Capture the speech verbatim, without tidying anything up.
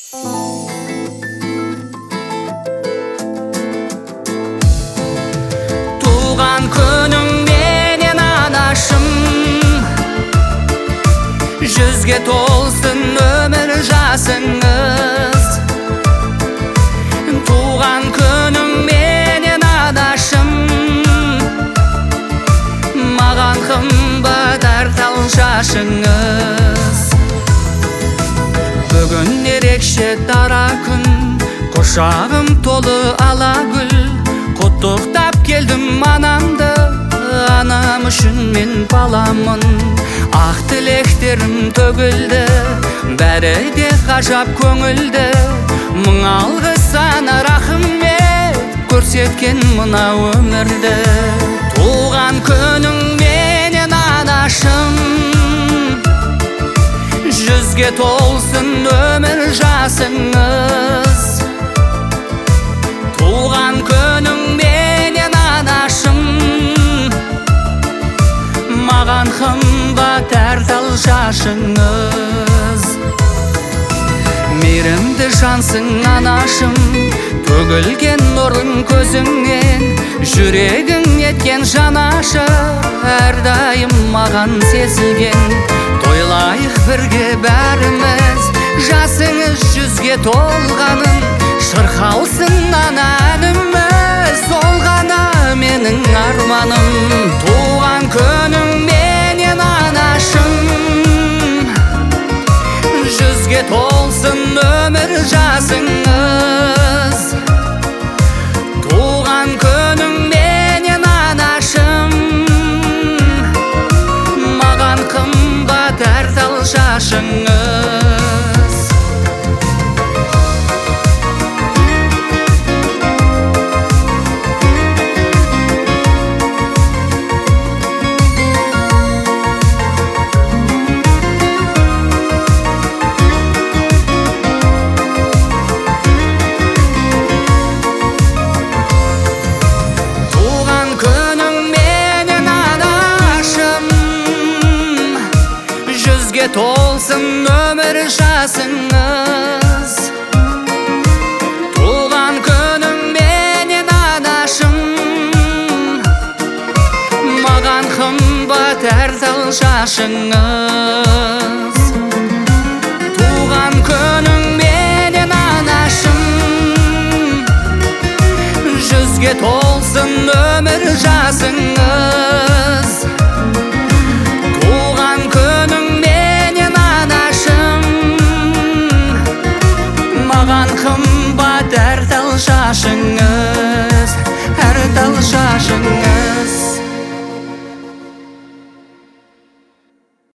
Туған күнің менен анашым, жүзге толсын өмір жасыңыз. Туған күнің менен анашым, маған қымбат артал шашыңыз. Бүгін ерекше дара күн, құшағым толы ала гүл. Құттықтап келдім анамды, анам үшін мен баламын. Ақ тілектерім төгілді, бәрі де ғажап көңілді. Мың алғыс сана рахмет, көрсеткен мына өмірді. Туған күнің менен анашым, жүзге толсын өмір жасыңыз. Туған күнің менен анашым, маған қымбат артал шашыңыз. Мейірімді жансың анашым, төгілген нұрың көзіңнен. Жүрегің еткен жанашы, әрдайым маған сезілген. Тойлайық бірге бәріміз, жасыңыз жүзге толғанын. Шырқалсын ана әніміз, сол ғана менің арманым. Туған күнің менен анашым, жүзге толсын өмір жасыңыз. Туған күнің менен анашым, маған қымбат артал шашыңыз. Толсын өмір жасыңыз. Туған күнің менен анашым, маған қымбат артал шашыңыз. Туған күнің менен анашым, жүзге толсын өмір жасыңыз. Туған күнің маған қымбат артал шашыңыз.